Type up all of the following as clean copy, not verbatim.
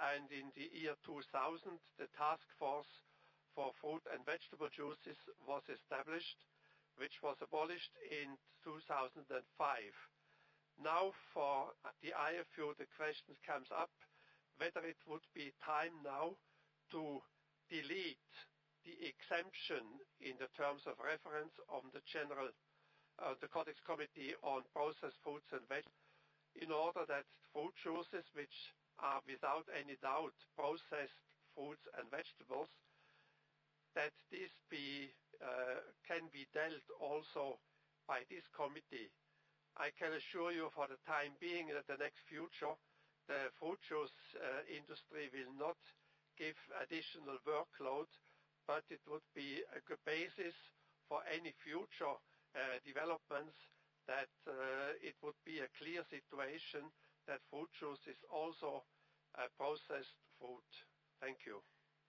and in the year 2000, the task force for fruit and vegetable juices was established, which was abolished in 2005. Now for the IFU, the question comes up whether it would be time now to delete the exemption in the terms of reference on the Codex Committee on Processed Fruits and Vegetables, in order that fruit juices, which are without any doubt processed fruits and vegetables, that this can be dealt also by this committee. I can assure you for the time being that the next future, the fruit juice industry will not give additional workload, but it would be a good basis for any future developments that it would be a clear situation that fruit juice is also processed fruit. Thank you.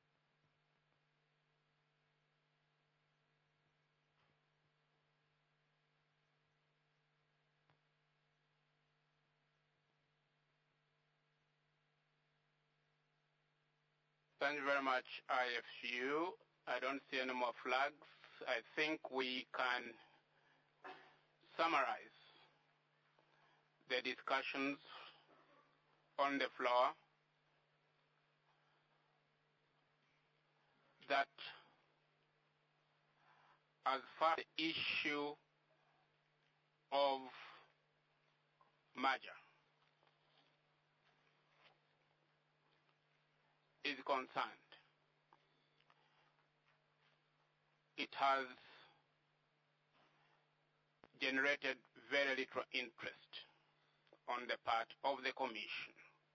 Thank you very much, IFU. I don't see any more flags. I think we can summarize the discussions on the floor that as far as the issue of merger is concerned, it has generated very little interest on the part of the Commission.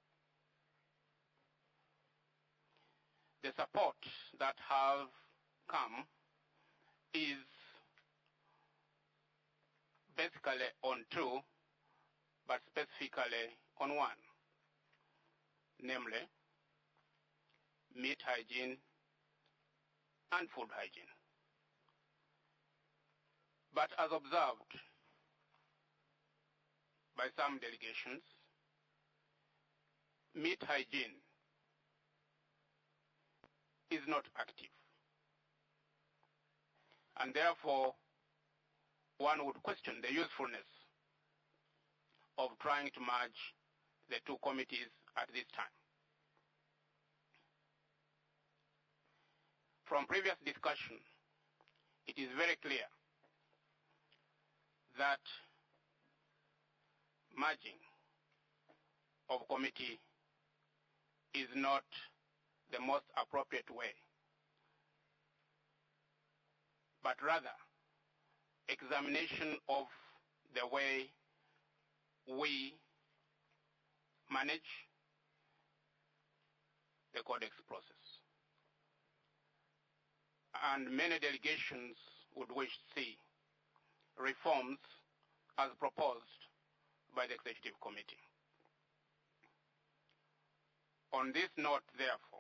The support that have come is basically on two, but specifically on one, namely meat hygiene and food hygiene. But as observed by some delegations, meat hygiene is not active. And therefore, one would question the usefulness of trying to merge the two committees at this time. From previous discussion, it is very clear that merging of committee is not the most appropriate way, but rather examination of the way we manage the Codex process. And many delegations would wish to see reforms as proposed by the Executive Committee. On this note, therefore,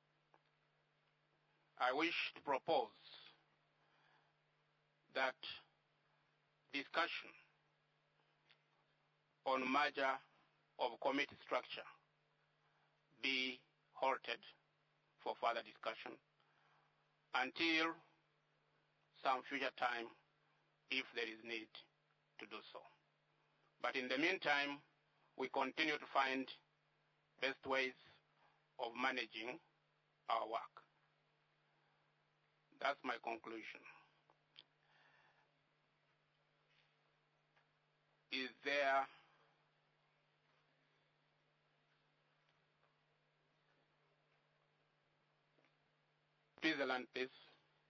I wish to propose that discussion on merger of committee structure be halted for further discussion until some future time if there is need to do so. But in the meantime, we continue to find best ways of managing our work. That's my conclusion. Is there Switzerland, please?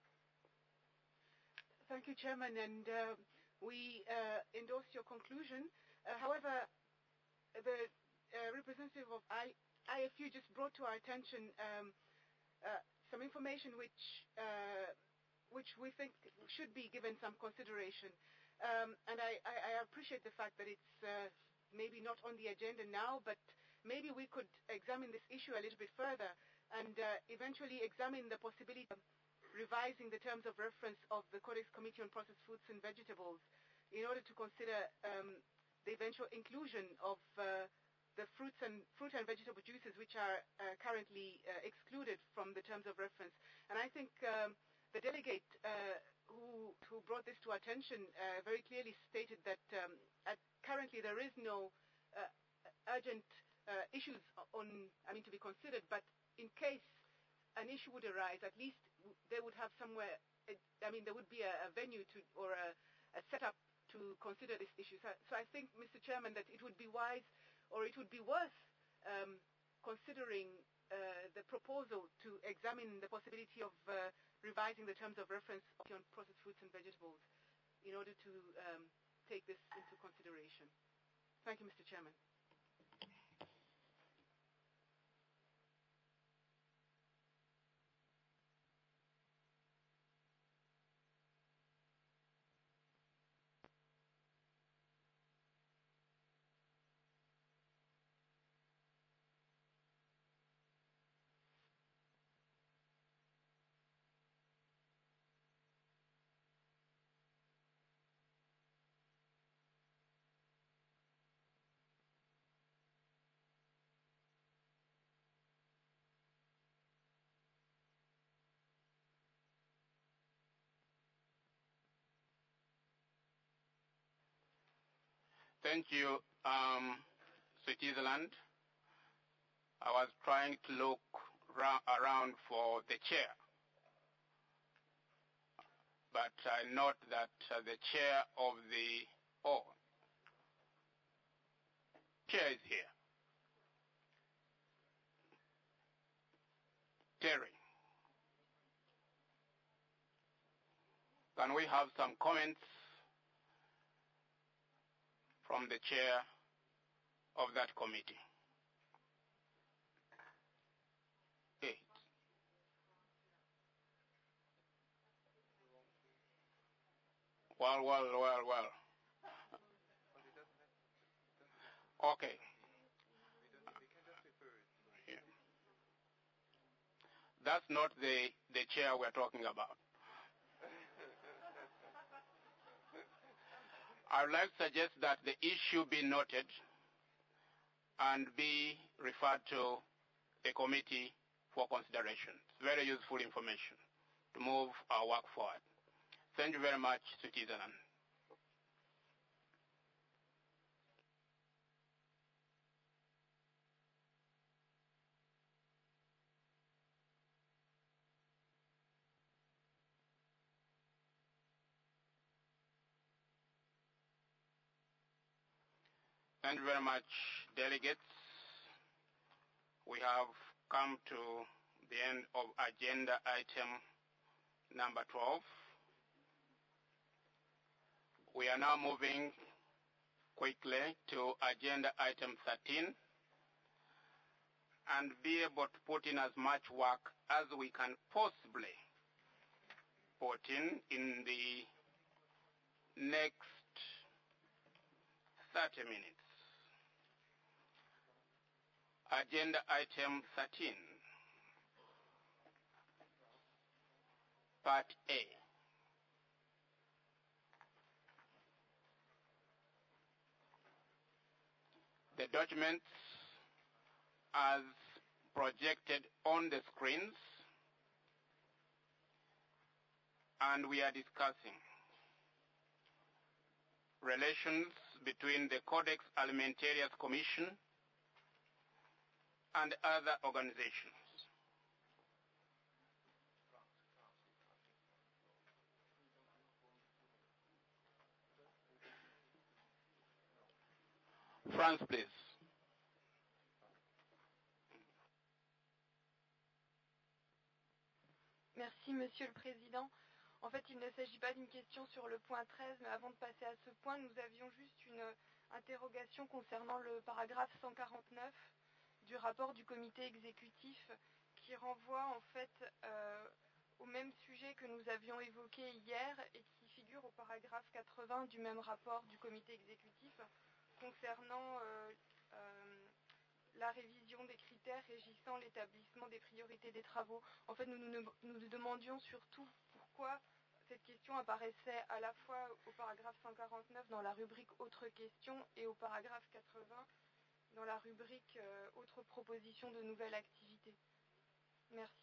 Thank you, Chairman, and we endorse your conclusion. However, the representative of IFU just brought to our attention some information which we think should be given some consideration. And I appreciate the fact that it's maybe not on the agenda now, but maybe we could examine this issue a little bit further and eventually examine the possibility of revising the terms of reference of the Codex Committee on Processed Fruits and Vegetables in order to consider the eventual inclusion of the the fruit and vegetable juices which are currently excluded from the terms of reference. And I think the delegate who brought this to our attention very clearly stated that currently there is no urgent issues to be considered, but in case an issue would arise, at least they would have somewhere, there would be a venue or a setup to consider this issue. So I think, Mr. Chairman, that it would be wise, or it would be worth considering the proposal to examine the possibility of revising the terms of reference on processed fruits and vegetables in order to take this into consideration. Thank you, Mr. Chairman. Thank you, Switzerland. I was trying to look around for the chair, but I note that the chair of the chair is here. Terry, can we have some comments from the chair of that committee? Well. Okay. Yeah. That's not the chair we're talking about. I would like to suggest that the issue be noted and be referred to the committee for consideration. It's very useful information to move our work forward. Thank you very much, Switzerland. Thank you very much, delegates. We have come to the end of agenda item number 12. We are now moving quickly to agenda item 13 and be able to put in as much work as we can possibly put in the next 30 minutes. Agenda item 13, Part A. The documents as projected on the screens, and we are discussing relations between the Codex Alimentarius Commission and other organizations. France, please. Merci, Monsieur le Président. En fait, il ne s'agit pas d'une question sur le point 13, mais avant de passer à ce point, nous avions juste une interrogation concernant le paragraphe 149 du rapport du comité exécutif qui renvoie en fait au même sujet que nous avions évoqué hier et qui figure au paragraphe 80 du même rapport du comité exécutif concernant la révision des critères régissant l'établissement des priorités des travaux. En fait, nous demandions surtout pourquoi cette question apparaissait à la fois au paragraphe 149 dans la rubrique « Autres questions » et au paragraphe 80 dans la rubrique autres propositions de nouvelles activités. Merci.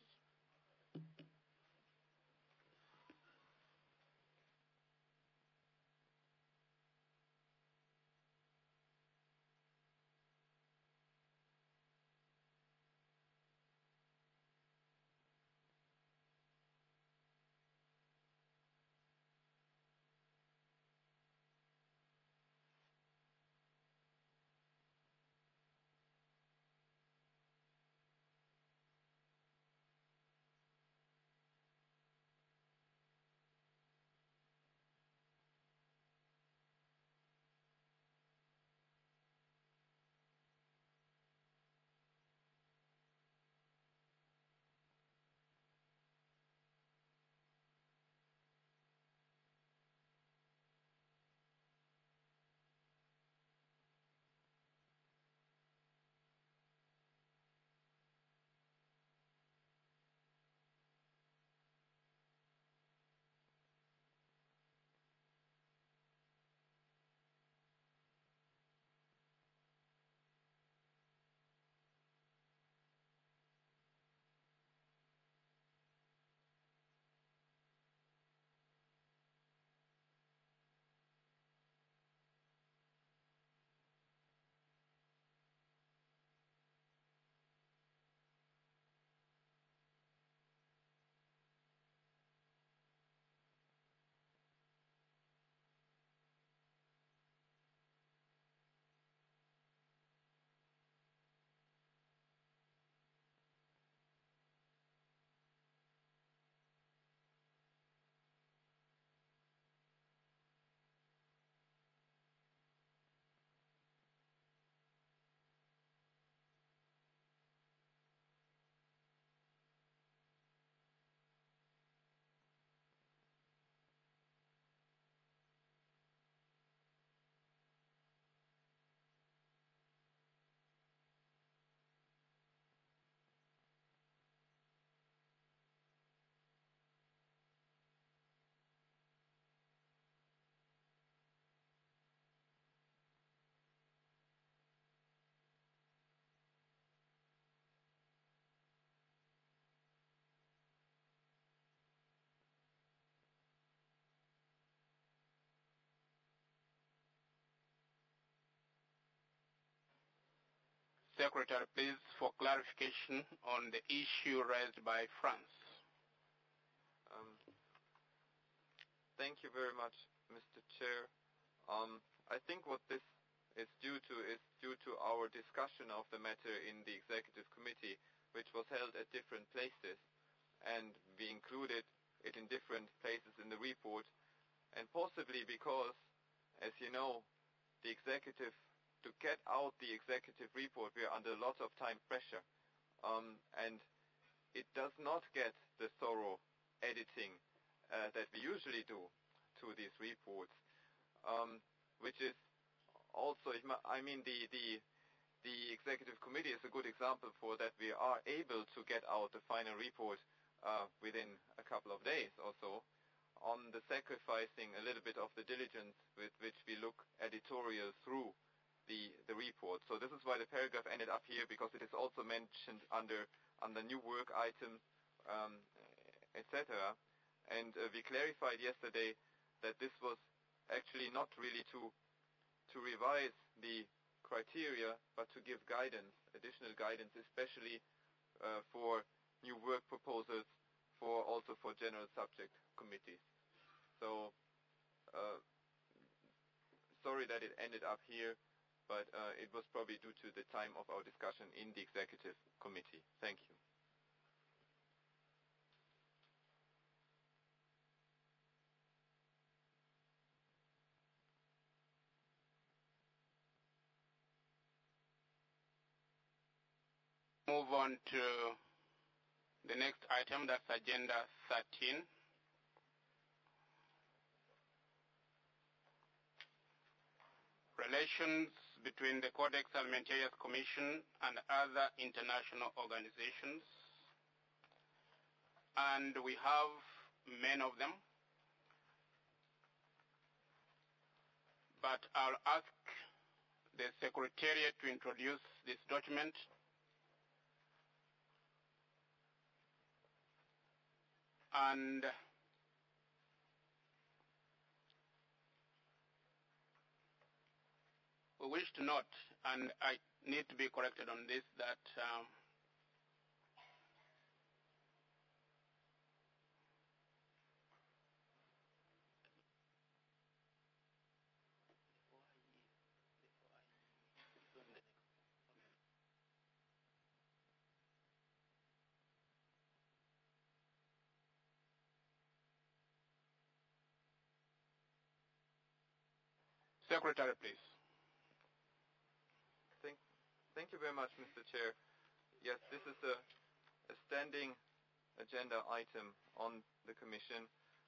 Secretary, please, for clarification on the issue raised by France. Thank you very much, Mr. Chair. I think what this is due to our discussion of the matter in the Executive Committee, which was held at different places, and we included it in different places in the report, and possibly because, as you know, to get out the executive report, we are under a lot of time pressure, and it does not get the thorough editing that we usually do to these reports, which is also, I mean, the executive committee is a good example for that. We are able to get out the final report within a couple of days or so, on the sacrificing a little bit of the diligence with which we look editorial through the report. So this is why the paragraph ended up here, because it is also mentioned under new work items, etc. And we clarified yesterday that this was actually not really to revise the criteria, but to give guidance, additional guidance, especially for new work proposals, also for general subject committees. So sorry that it ended up here, but it was probably due to the time of our discussion in the Executive Committee. Thank you. Move on to the next item, that's Agenda 13. Relations between the Codex Alimentarius Commission and other international organizations. And we have many of them. But I'll ask the Secretariat to introduce this document. And we wish to note, and I need to be corrected on this, that Secretary, please. Thank you very much, Mr. Chair. Yes, this is a standing agenda item on the Commission.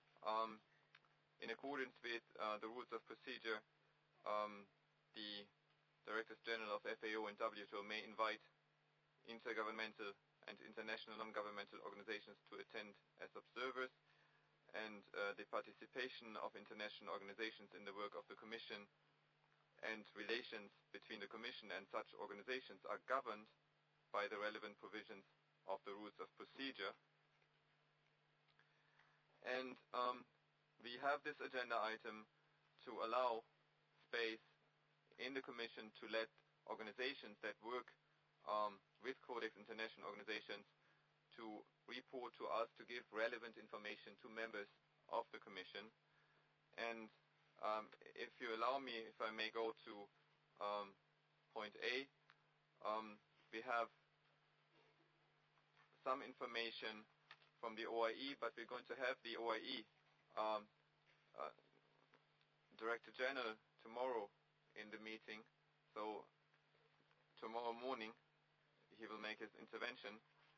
In accordance with the rules of procedure, the Directors General of FAO and WTO may invite intergovernmental and international non-governmental organizations to attend as observers, and the participation of international organizations in the work of the Commission and relations between the Commission and such organizations are governed by the relevant provisions of the rules of procedure. And we have this agenda item to allow space in the Commission to let organizations that work with Codex International organizations to report to us, to give relevant information to members of the Commission. And if you allow me, if I may go to point A, we have some information from the OIE, but we're going to have the OIE Director General tomorrow in the meeting. So tomorrow morning he will make his intervention.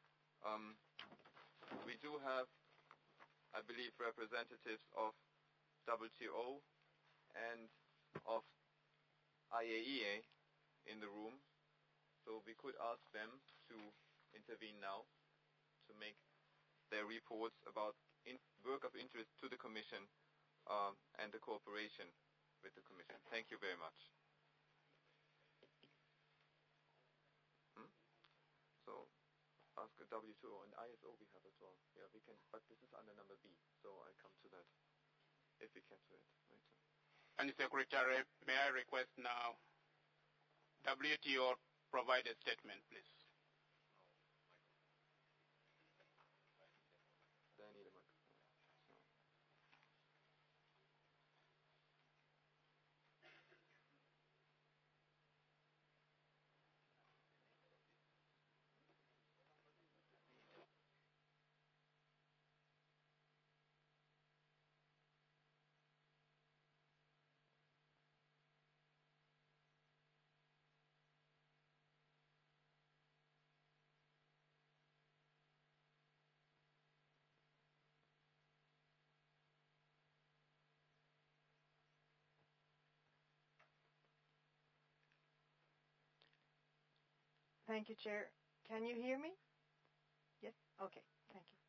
We do have, I believe, representatives of WTO and of IAEA in the room, so we could ask them to intervene now to make their reports about work of interest to the Commission and the cooperation with the Commission. Thank you very much. So ask WTO and ISO we have as well. Yeah, we can, but this is under number B, so I'll come to that if we get to it later. And Secretary, may I request now WTO provide a statement, please. Then I need a microphone. So. Thank you, Chair. Can you hear me? Yes? Okay, thank you.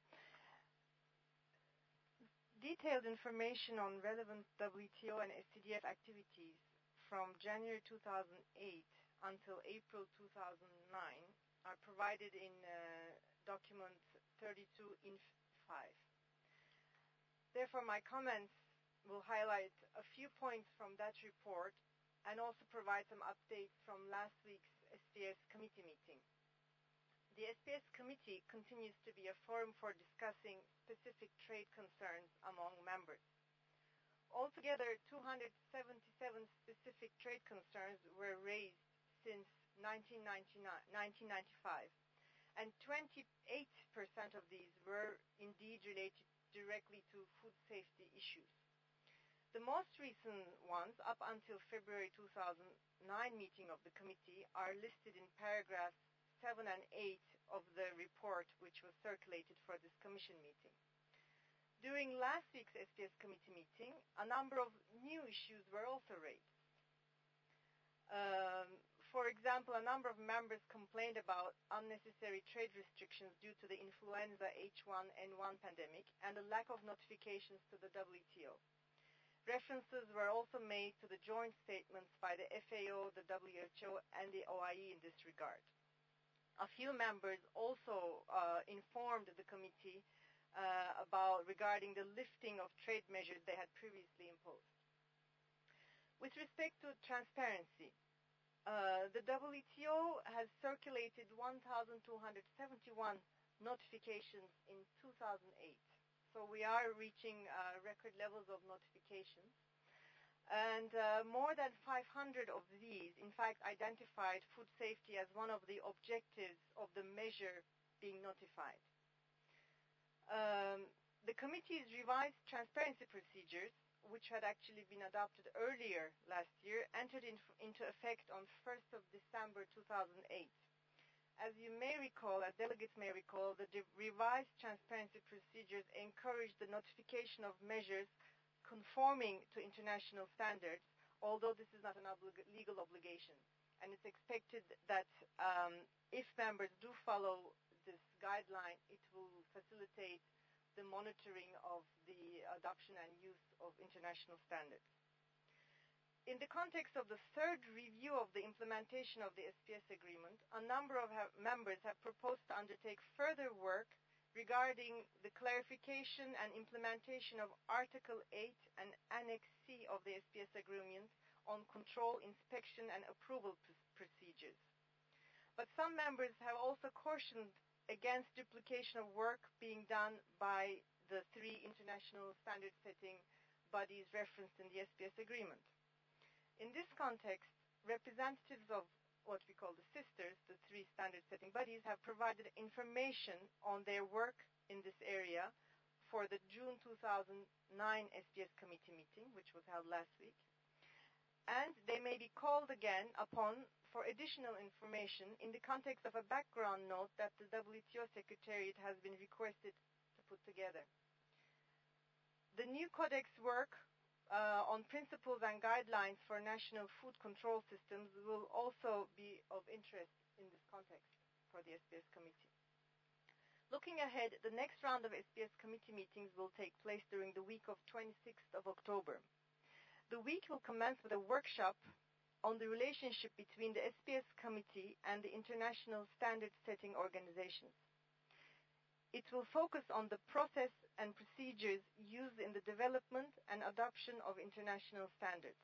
Detailed information on relevant WTO and SCDF activities from January 2008 until April 2009 are provided in document 32 in 5. Therefore, my comments will highlight a few points from that report and also provide some updates from last week's SPS committee meeting. The SPS committee continues to be a forum for discussing specific trade concerns among members. Altogether, 277 specific trade concerns were raised since 1995, and 28% of these were indeed related directly to food safety issues. The most recent ones, up until February 2009 meeting of the committee, are listed in paragraphs 7 and 8 of the report which was circulated for this commission meeting. During last week's SPS committee meeting, a number of new issues were also raised. For example, a number of members complained about unnecessary trade restrictions due to the influenza H1N1 pandemic and a lack of notifications to the WTO. References were also made to the joint statements by the FAO, the WHO, and the OIE in this regard. A few members also informed the committee regarding the lifting of trade measures they had previously imposed. With respect to transparency, the WTO has circulated 1,271 notifications in 2008. So we are reaching record levels of notifications. And more than 500 of these, in fact, identified food safety as one of the objectives of the measure being notified. The committee's revised transparency procedures, which had actually been adopted earlier last year, entered into effect on 1st of December 2008. As you may recall, as delegates may recall, the revised transparency procedures encourage the notification of measures conforming to international standards, although this is not an legal obligation. And it's expected that if members do follow this guideline, it will facilitate the monitoring of the adoption and use of international standards. In the context of the third review of the implementation of the SPS agreement, a number of members have proposed to undertake further work regarding the clarification and implementation of Article 8 and Annex C of the SPS agreement on control, inspection, and approval procedures. But some members have also cautioned against duplication of work being done by the three international standard-setting bodies referenced in the SPS agreement. In this context, representatives of what we call the sisters, the three standard-setting bodies, have provided information on their work in this area for the June 2009 SPS committee meeting, which was held last week. And they may be called again upon for additional information in the context of a background note that the WTO Secretariat has been requested to put together. The new Codex work on principles and guidelines for national food control systems will also be of interest in this context for the SPS committee. Looking ahead, the next round of SPS committee meetings will take place during the week of 26th of October. The week will commence with a workshop on the relationship between the SPS committee and the international standard-setting organizations. It will focus on the process and procedures used in the development and adoption of international standards.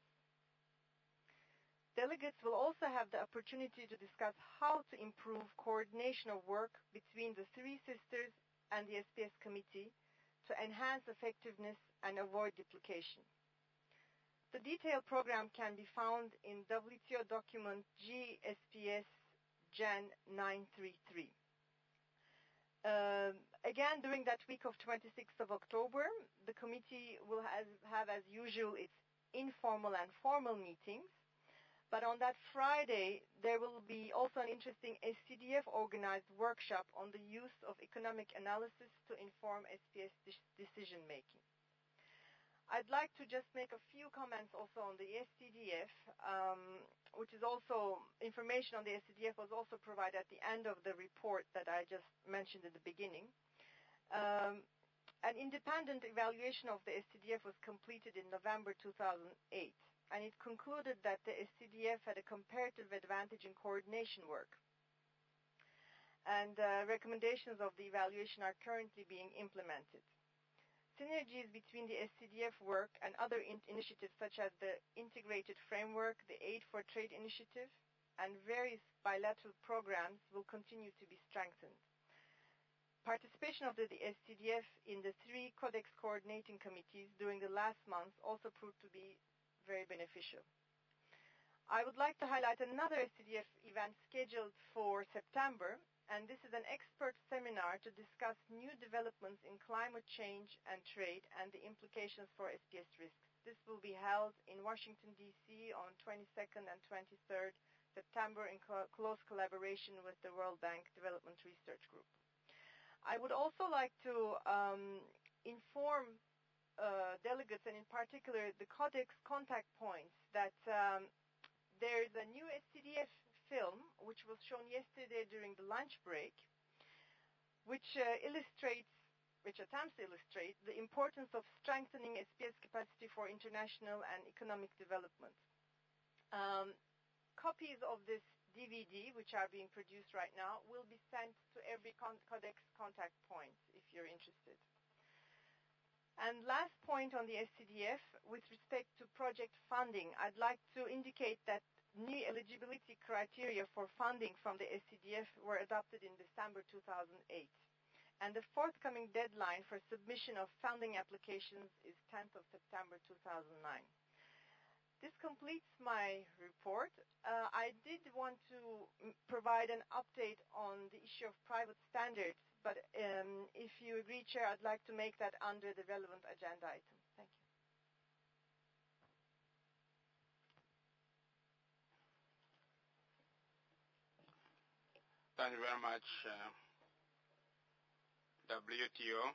Delegates will also have the opportunity to discuss how to improve coordination of work between the three sisters and the SPS committee to enhance effectiveness and avoid duplication. The detailed program can be found in WTO document GSPS Gen 933. Again, during that week of 26th of October, the committee will have as usual, its informal and formal meetings. But on that Friday, there will be also an interesting SCDF-organized workshop on the use of economic analysis to inform SPS decision-making. I'd like to just make a few comments also on the SCDF, which is also, information on the SCDF was also provided at the end of the report that I just mentioned at the beginning. An independent evaluation of the SCDF was completed in November 2008, and it concluded that the SCDF had a comparative advantage in coordination work. And recommendations of the evaluation are currently being implemented. Synergies between the SCDF work and other initiatives such as the Integrated Framework, the Aid for Trade Initiative, and various bilateral programs will continue to be strengthened. Participation of the SCDF in the three Codex coordinating committees during the last months also proved to be very beneficial. I would like to highlight another SCDF event scheduled for September, and this is an expert seminar to discuss new developments in climate change and trade and the implications for SPS risks. This will be held in Washington, D.C. on 22nd and 23rd September in close collaboration with the World Bank Development Research Group. I would also like to inform delegates, and in particular the Codex contact points, that there's a new SCDF film, which was shown yesterday during the lunch break, which illustrates which attempts to illustrate the importance of strengthening SPS capacity for international and economic development. Copies of this DVD, which are being produced right now, will be sent to every Codex contact point if you're interested. And last point on the SCDF, with respect to project funding, I'd like to indicate that new eligibility criteria for funding from the SCDF were adopted in December 2008. And the forthcoming deadline for submission of funding applications is 10th of September 2009. This completes my report. I did want to provide an update on the issue of private standards, but if you agree, Chair, I'd like to make that under the relevant agenda item. Thank you. Thank you very much, WTO.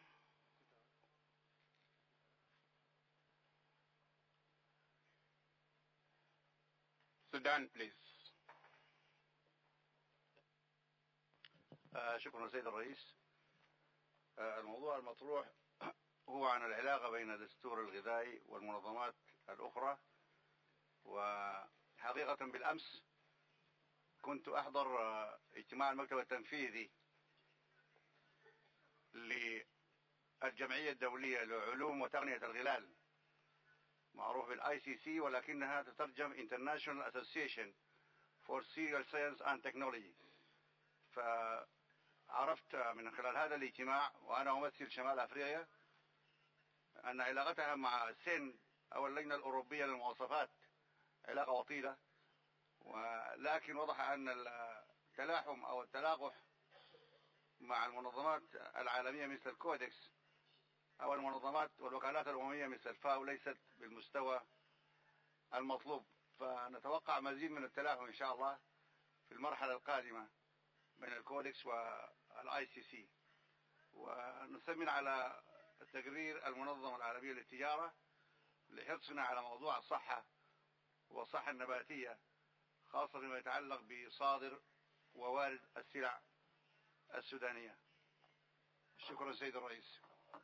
Sudan, please. شكرا سيد الرئيس. الموضوع المطروح هو عن العلاقة بين الدستور الغذائي والمنظمات الأخرى. وحقيقة بالأمس كنت أحضر اجتماع المكتب التنفيذي للجمعية الدولية لعلوم وتقنية الغلال، معروف بالICC، ولكنها تترجم International Association for Cereal Science and Technology. فعرفت من خلال هذا الاجتماع، وأنا أمثل شمال أفريقيا، أن علاقتها مع السن أو اللجنة الأوروبية للمواصفات علاقة وطيدة، ولكن وضح أن التلاحم أو التلاقح مع المنظمات العالمية مثل الكودكس أو المنظمات والوكالات الأممية مثل الفاو ليست بالمستوى المطلوب. فنتوقع مزيد من التلاحم إن شاء الله في المرحلة القادمة بين الكودكس والICC. ونثمن على تقرير المنظمة العالمية للتجارة لحرصنا على موضوع الصحة والصحة النباتية، خاصة فيما يتعلق بصادر ووارد السلع السودانية. شكرا سيد الرئيس.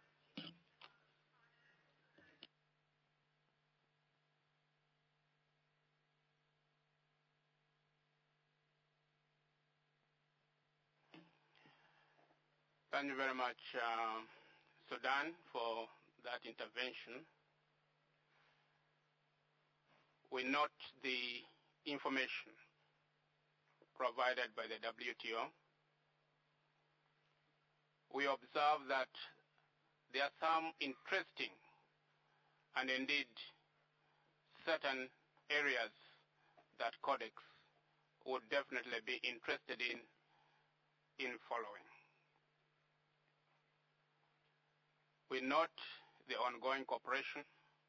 Thank you very much, Sudan, for that intervention. We note the information provided by the WTO. We observe that there are some interesting and indeed certain areas that Codex would definitely be interested in following. We note the ongoing cooperation,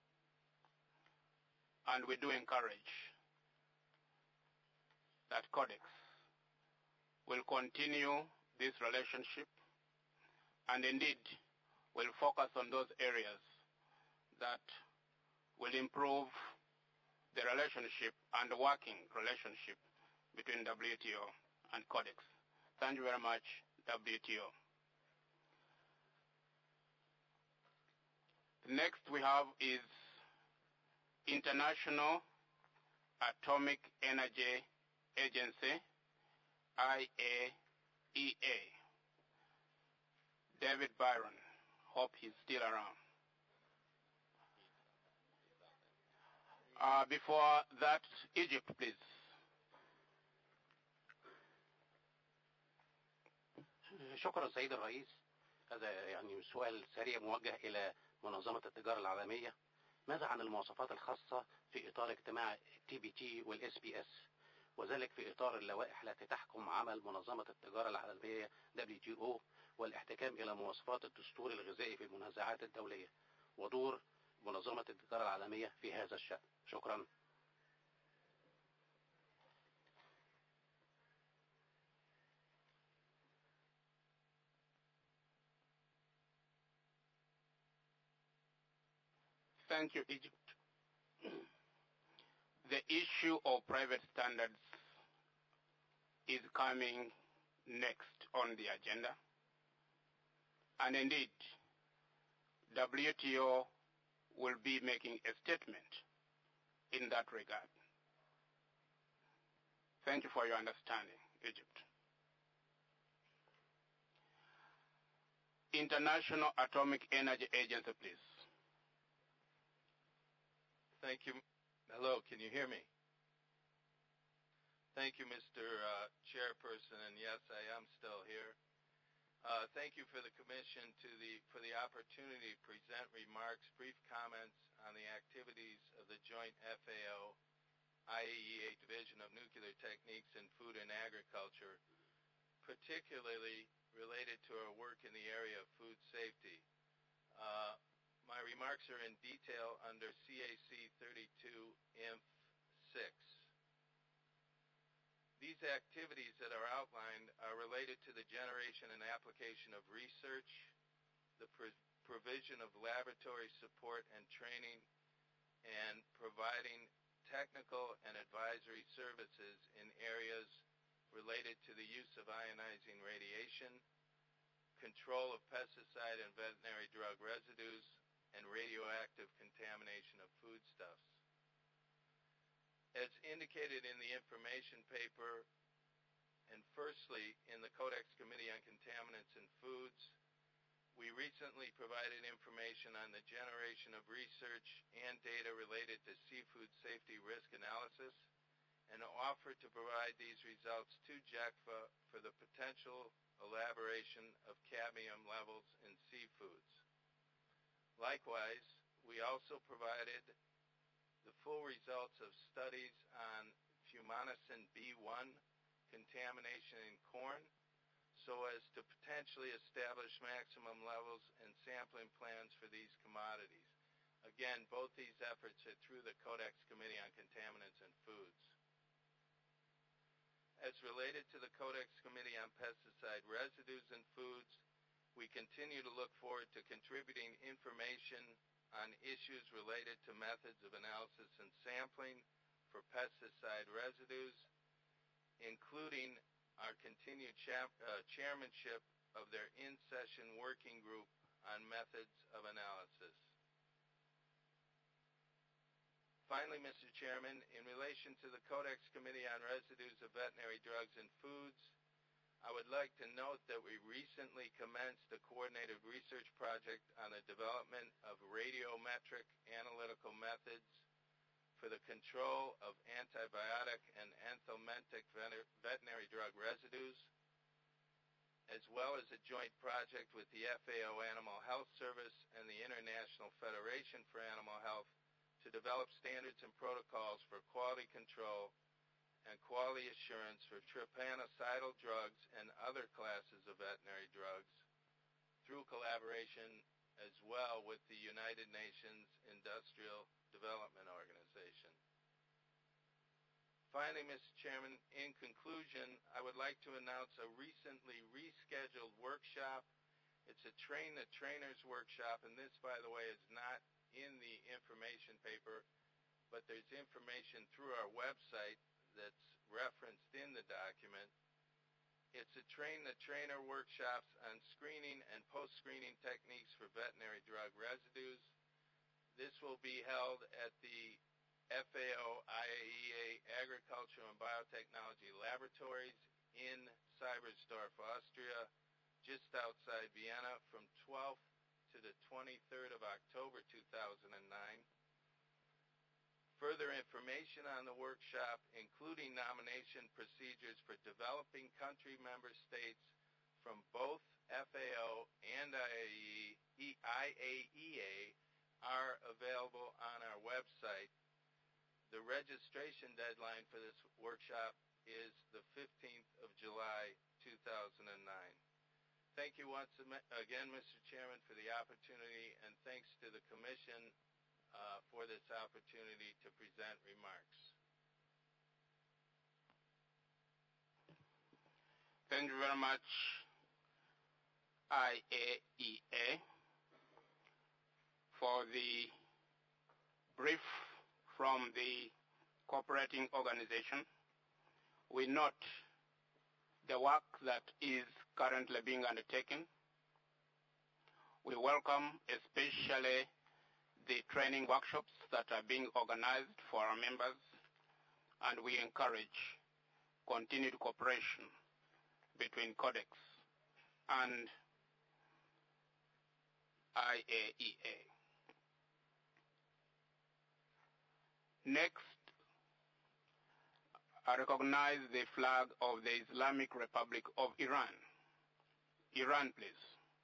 and we do encourage that Codex will continue this relationship and indeed will focus on those areas that will improve the relationship and the working relationship between WTO and Codex. Thank you very much, WTO. Next we have is International Atomic Energy Agency, IAEA. David Byron, hope he's still around. Before that, Egypt, please. شكرا سيد الرئيس. هذا يعني سؤال سريع موجه إلى منظمة التجارة العالمية. ماذا عن المواصفات الخاصة في إطار اجتماع TBT والSPS، وذلك في إطار اللوائح التي تحكم عمل منظمة التجارة العالمية WTO والاحتكام إلى مواصفات الدستور الغذائي في المنازعات الدولية ودور منظمة التجارة العالمية في هذا الشأن؟ شكرا. Thank you, Egypt. The issue of private standards is coming next on the agenda. And indeed, WTO will be making a statement in that regard. Thank you for your understanding, Egypt. International Atomic Energy Agency, please. Thank you. Hello, can you hear me? Thank you, Mr. Chairperson, and yes, I am still here. Thank you for the Commission for the opportunity to present remarks, brief comments on the activities of the joint FAO IAEA Division of Nuclear Techniques in Food and Agriculture, particularly related to our work in the area of food safety. My remarks are in detail under CAC 32 INF 6. These activities that are outlined are related to the generation and application of research, the provision of laboratory support and training, and providing technical and advisory services in areas related to the use of ionizing radiation, control of pesticide and veterinary drug residues, and radioactive contamination of foodstuffs. As indicated in the information paper, and firstly in the Codex Committee on Contaminants in Foods, we recently provided information on the generation of research and data related to seafood safety risk analysis and offered to provide these results to JECFA for the potential elaboration of cadmium levels in seafoods. Likewise, we also provided the full results of studies on fumonisin B1 contamination in corn so as to potentially establish maximum levels and sampling plans for these commodities. Again, both these efforts are through the Codex Committee on Contaminants in Foods. As related to the Codex Committee on Pesticide Residues in Foods, we continue to look forward to contributing information on issues related to methods of analysis and sampling for pesticide residues, including our continued chairmanship of their in-session working group on methods of analysis. Finally, Mr. Chairman, in relation to the Codex Committee on Residues of Veterinary Drugs and Foods, I would like to note that we recently commenced a coordinated research project on the development of radiometric analytical methods for the control of antibiotic and anthelmintic veterinary drug residues, as well as a joint project with the FAO Animal Health Service and the International Federation for Animal Health to develop standards and protocols for quality control and quality assurance for trypanocidal drugs and other classes of veterinary drugs through collaboration as well with the United Nations Industrial Development Organization. Finally, Mr. Chairman, in conclusion, I would like to announce a recently rescheduled workshop. It's a Train the Trainers workshop, and this, by the way, is not in the information paper, but there's information through our website that's referenced in the document. It's a Train the Trainer workshops on screening and post-screening techniques for veterinary drug residues. This will be held at the FAO IAEA Agricultural and Biotechnology Laboratories in Seibersdorf, Austria, just outside Vienna, from 12th to the 23rd of October 2009. Further information on the workshop, including nomination procedures for developing country member states from both FAO and IAEA, are available on our website. The registration deadline for this workshop is the 15th of July, 2009. Thank you once again, Mr. Chairman, for the opportunity, and thanks to the Commission for this opportunity to present remarks. Thank you very much, IAEA, for the brief from the cooperating organization. We note the work that is currently being undertaken. We welcome especially the training workshops that are being organized for our members, and we encourage continued cooperation between Codex and IAEA. Next, I recognize the flag of the Islamic Republic of Iran. Iran, please.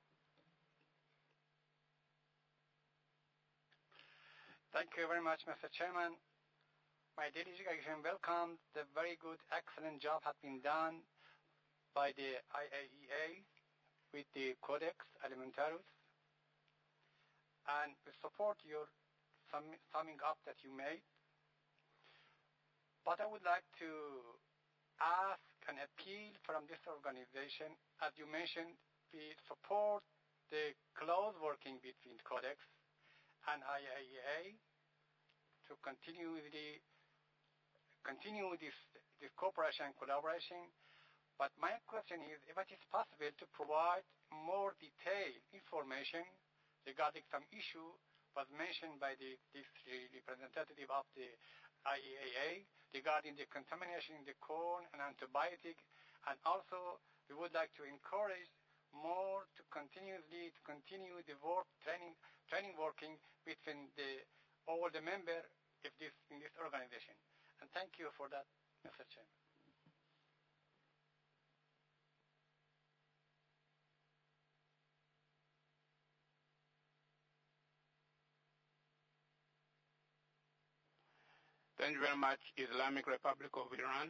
Thank you very much, Mr. Chairman. My delegation welcomed the very good, excellent job has been done by the IAEA with the Codex Alimentarius, and we support your summing up that you made. But I would like to ask an appeal from this organization. As you mentioned, we support the close working between Codex and IAEA to continue this cooperation and collaboration. But my question is if it is possible to provide more detailed information regarding some issue was mentioned by this representative of the IAEA regarding the contamination in the corn and antibiotic, and also we would like to encourage more to continue the work training working between all the members in this organization. And thank you for that, Mr. Chairman. Thank you very much, Islamic Republic of Iran.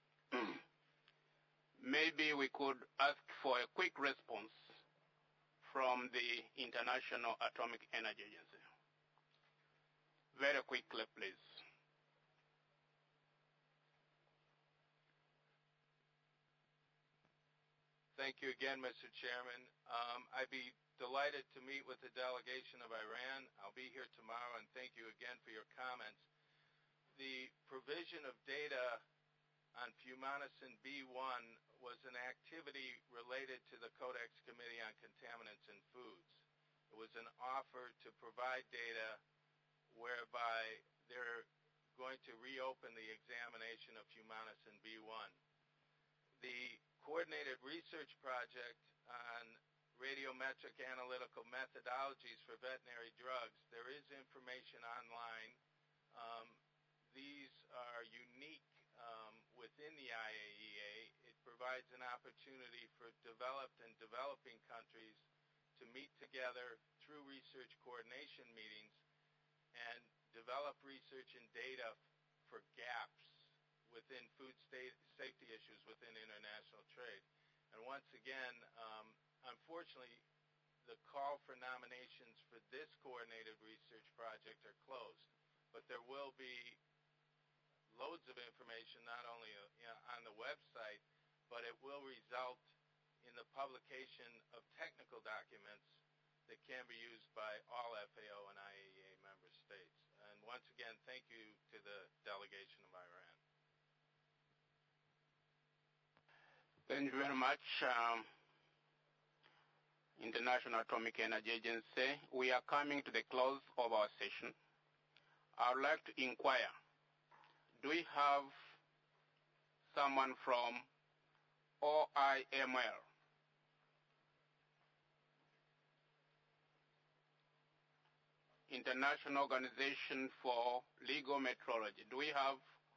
Maybe we could ask for a quick response from the International Atomic Energy Agency. Very quickly, please. Thank you again, Mr. Chairman. I'd be delighted to meet with the delegation of Iran. I'll be here tomorrow, and thank you again for your comments. The provision of data on fumonisin B1 was an activity related to the Codex Committee on Contaminants in Foods. It was an offer to provide data whereby they're going to reopen the examination of fumonisin B1. The Coordinated Research Project on Radiometric Analytical Methodologies for Veterinary Drugs, there is information online. These are unique within the IAEA. It provides an opportunity for developed and developing countries to meet together through research coordination meetings and develop research and data for gaps within food safety issues within international trade. And once again, unfortunately, the call for nominations for this coordinated research project are closed, but there will be loads of information not only on the website, but it will result in the publication of technical documents that can be used by all FAO and IAEA member states. And once again, thank you to the delegation of Iran. Thank you very much, International Atomic Energy Agency. We are coming to the close of our session. I would like to inquire, do we have someone from OIML? International Organization for Legal Metrology. Do we have?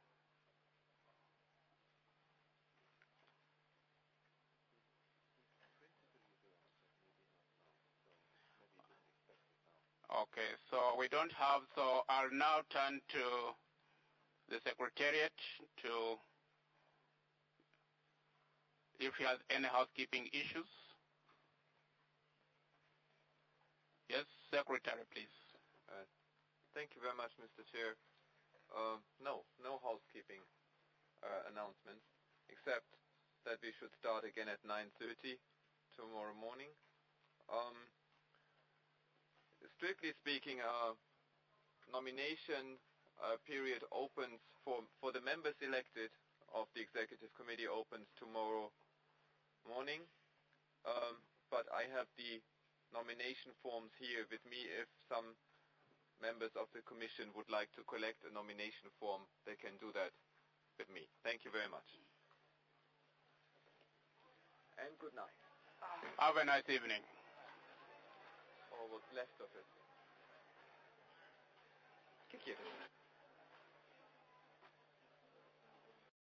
Okay, so we don't have, so I'll now turn to the Secretariat to, if he has any housekeeping issues. Yes, Secretary, please. Thank you very much, Mr. Chair. No housekeeping announcements, except that we should start again at 9:30 tomorrow morning. Strictly speaking, nomination period opens for the members elected of the Executive Committee opens tomorrow morning, but I have the nomination forms here with me. If some members of the Commission would like to collect a nomination form, they can do that with me. Thank you very much. And good night. Have a nice evening. Or what's left of it. ¿Qué quieres?